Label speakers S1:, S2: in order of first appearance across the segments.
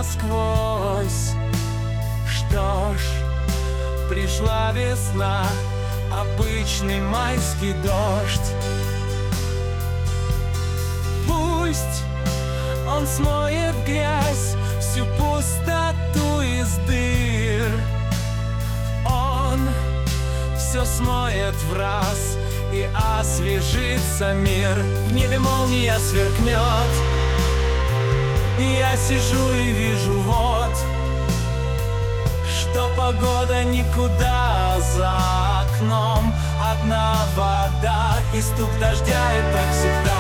S1: насквозь. Что ж, пришла весна, обычный майский дождь. Пусть он смоет грязь, всю пустоту из дыр. Он все смоет в раз, и освежится мир. В небе молния сверкнет, и я сижу и вижу вот, что погода никуда, за окном одна вода и стук дождя, и так всегда.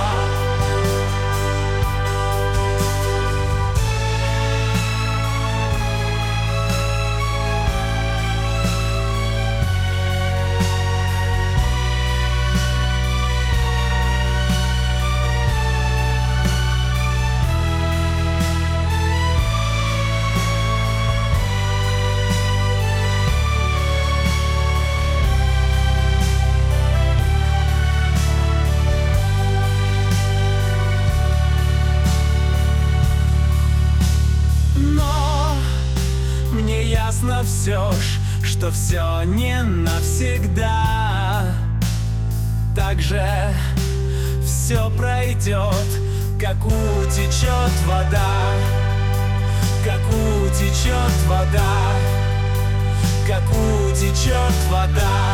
S1: Ясно все ж, что все не навсегда. Так же все пройдет, как утечет вода, как утечет вода, как утечет вода.